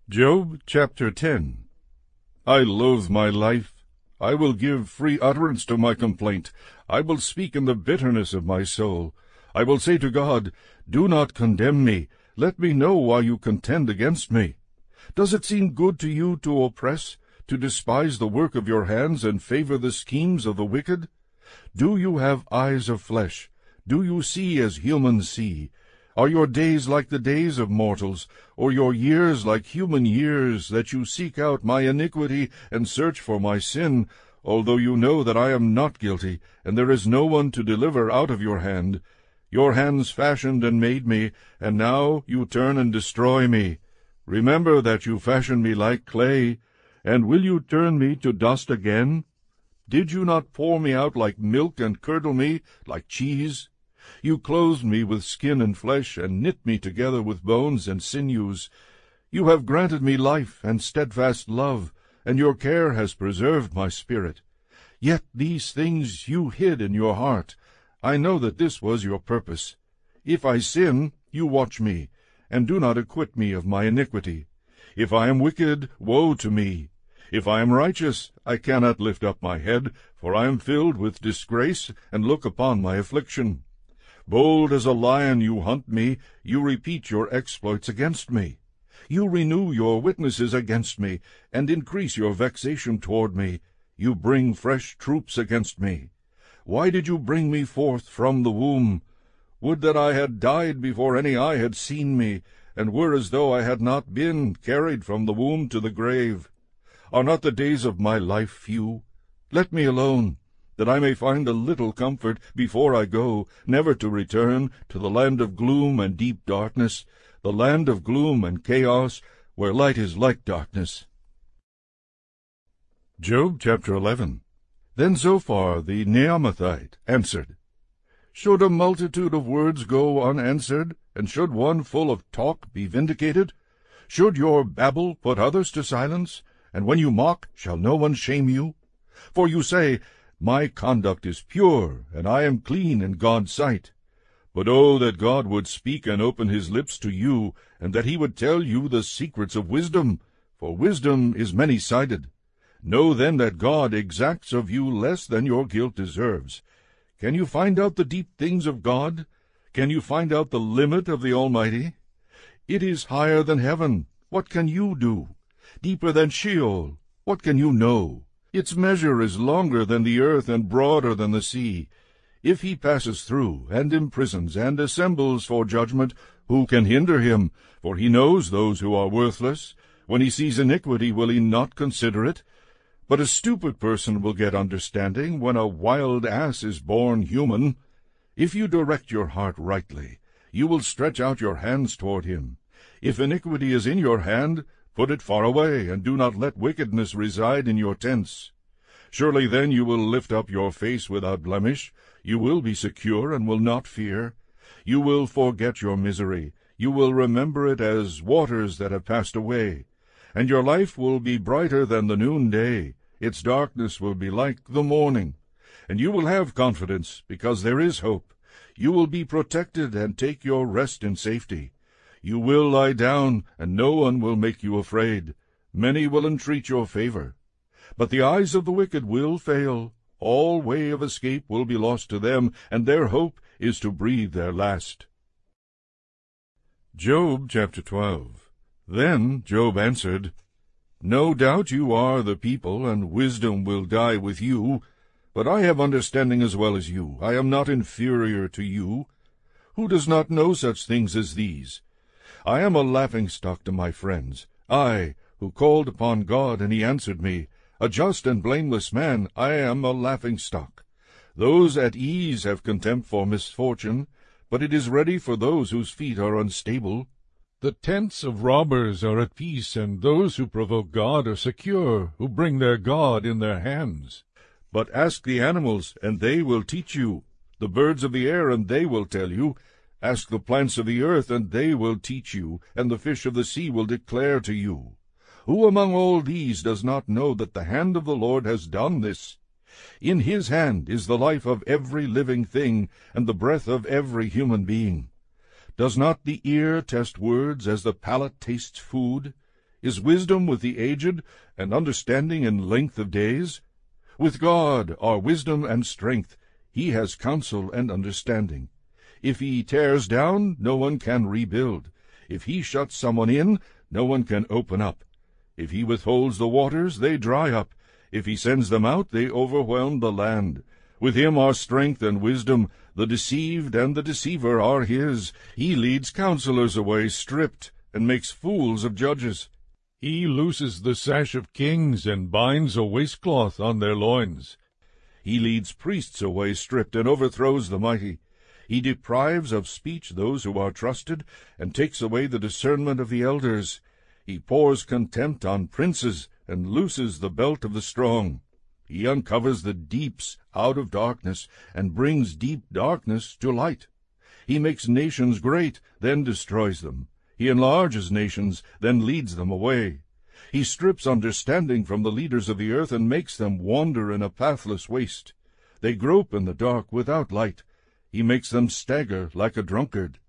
Job chapter 10. I loathe my life. I will give free utterance to my complaint. I will speak in the bitterness of my soul. I will say to God, do not condemn me. Let me know why you contend against me. Does it seem good to you to oppress, to despise the work of your hands, and favor the schemes of the wicked? Do you have eyes of flesh? Do you see as humans see? Are your days like the days of mortals, or your years like human years, that you seek out my iniquity and search for my sin, although you know that I am not guilty, and there is no one to deliver out of your hand? Your hands fashioned and made me, and now you turn and destroy me. Remember that you fashioned me like clay, and will you turn me to dust again? Did you not pour me out like milk and curdle me like cheese? You clothed me with skin and flesh, and knit me together with bones and sinews. You have granted me life and steadfast love, and your care has preserved my spirit. Yet these things you hid in your heart. I know that this was your purpose. If I sin, you watch me, and do not acquit me of my iniquity. If I am wicked, woe to me. If I am righteous, I cannot lift up my head, for I am filled with disgrace, and look upon my affliction. Bold as a lion you hunt me, you repeat your exploits against me. You renew your witnesses against me, and increase your vexation toward me. You bring fresh troops against me. Why did you bring me forth from the womb? Would that I had died before any eye had seen me, and were as though I had not been carried from the womb to the grave. Are not the days of my life few? Let me alone, that I may find a little comfort before I go, never to return to the land of gloom and deep darkness, the land of gloom and chaos, where light is like darkness. Job chapter 11. Then Zophar the Naamathite answered, Should a multitude of words go unanswered, and should one full of talk be vindicated? Should your babble put others to silence, and when you mock, shall no one shame you? For you say, My conduct is pure, and I am clean in God's sight. But oh, that God would speak and open his lips to you, and that he would tell you the secrets of wisdom, for wisdom is many-sided. Know then that God exacts of you less than your guilt deserves. Can you find out the deep things of God? Can you find out the limit of the Almighty? It is higher than heaven. What can you do? Deeper than Sheol. What can you know? Its measure is longer than the earth and broader than the sea. If he passes through, and imprisons, and assembles for judgment, who can hinder him? For he knows those who are worthless. When he sees iniquity, will he not consider it? But a stupid person will get understanding when a wild ass is born human. If you direct your heart rightly, you will stretch out your hands toward him. If iniquity is in your hand, put it far away, and do not let wickedness reside in your tents. Surely then you will lift up your face without blemish. You will be secure and will not fear. You will forget your misery. You will remember it as waters that have passed away. And your life will be brighter than the noonday. Its darkness will be like the morning. And you will have confidence, because there is hope. You will be protected and take your rest in safety. You will lie down, and no one will make you afraid. Many will entreat your favor. But the eyes of the wicked will fail. All way of escape will be lost to them, and their hope is to breathe their last. Job chapter 12. Then Job answered, No doubt you are the people, and wisdom will die with you. But I have understanding as well as you. I am not inferior to you. Who does not know such things as these? I am a laughingstock to my friends. I, who called upon God, and he answered me. A just and blameless man, I am a laughingstock. Those at ease have contempt for misfortune, but it is ready for those whose feet are unstable. The tents of robbers are at peace, and those who provoke God are secure, who bring their God in their hands. But ask the animals, and they will teach you, the birds of the air, and they will tell you. Ask the plants of the earth, and they will teach you, and the fish of the sea will declare to you. Who among all these does not know that the hand of the Lord has done this? In his hand is the life of every living thing, and the breath of every human being. Does not the ear test words as the palate tastes food? Is wisdom with the aged, and understanding in length of days? With God are wisdom and strength. He has counsel and understanding. If he tears down, no one can rebuild. If he shuts someone in, no one can open up. If he withholds the waters, they dry up. If he sends them out, they overwhelm the land. With him are strength and wisdom. The deceived and the deceiver are his. He leads counselors away stripped, and makes fools of judges. He looses the sash of kings, and binds a waistcloth on their loins. He leads priests away stripped, and overthrows the mighty. He deprives of speech those who are trusted, and takes away the discernment of the elders. He pours contempt on princes, and looses the belt of the strong. He uncovers the deeps out of darkness, and brings deep darkness to light. He makes nations great, then destroys them. He enlarges nations, then leads them away. He strips understanding from the leaders of the earth, and makes them wander in a pathless waste. They grope in the dark without light. He makes them stagger like a drunkard.